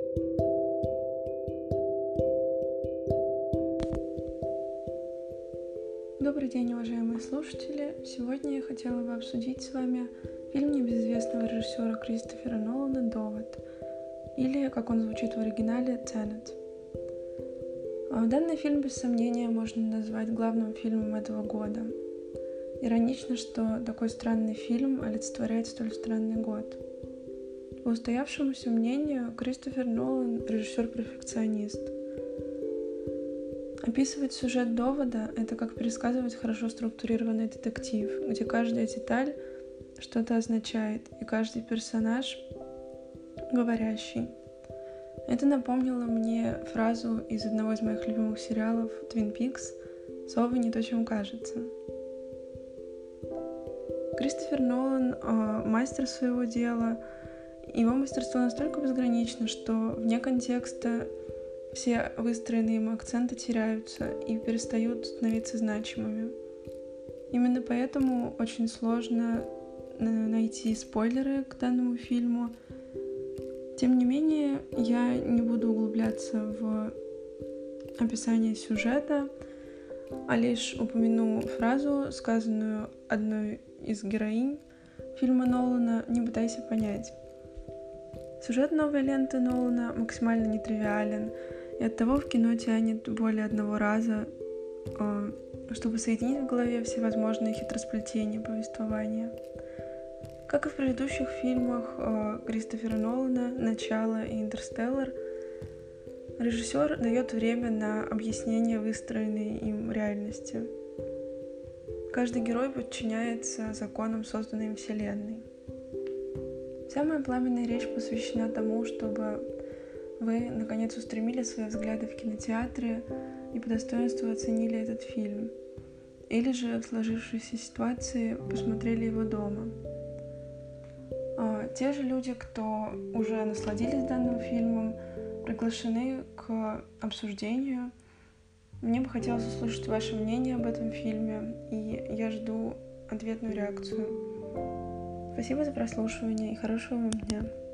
Добрый день, уважаемые слушатели! Сегодня я хотела бы обсудить с вами фильм небезызвестного режиссера Кристофера Нолана «Довод», или, как он звучит в оригинале, «Тенет». Данный фильм, без сомнения, можно назвать главным фильмом этого года. Иронично, что такой странный фильм олицетворяет столь странный год. По устоявшемуся мнению, Кристофер Нолан – режиссер-перфекционист. Описывать сюжет «Довода» — это как пересказывать хорошо структурированный детектив, где каждая деталь что-то означает, и каждый персонаж говорящий. Это напомнило мне фразу из одного из моих любимых сериалов «Твин Пикс» «Совы не то, чем кажется». Кристофер Нолан мастер своего дела. Его мастерство настолько безгранично, что вне контекста все выстроенные им акценты теряются и перестают становиться значимыми. Именно поэтому очень сложно найти спойлеры к данному фильму. Тем не менее, я не буду углубляться в описание сюжета, а лишь упомяну фразу, сказанную одной из героинь фильма Нолана «Не пытайся понять». Сюжет новой ленты Нолана максимально нетривиален, и оттого в кино тянет более одного раза, чтобы соединить в голове все возможные хитросплетения повествования. Как и в предыдущих фильмах Кристофера Нолана «Начало» и «Интерстеллар», режиссер дает время на объяснение выстроенной им реальности. Каждый герой подчиняется законам созданной им вселенной. Вся моя пламенная речь посвящена тому, чтобы вы, наконец, устремили свои взгляды в кинотеатре и по достоинству оценили этот фильм. Или же в сложившейся ситуации посмотрели его дома. Те же люди, кто уже насладились данным фильмом, приглашены к обсуждению. Мне бы хотелось услышать ваше мнение об этом фильме, и я жду ответную реакцию. Спасибо за прослушивание и хорошего вам дня.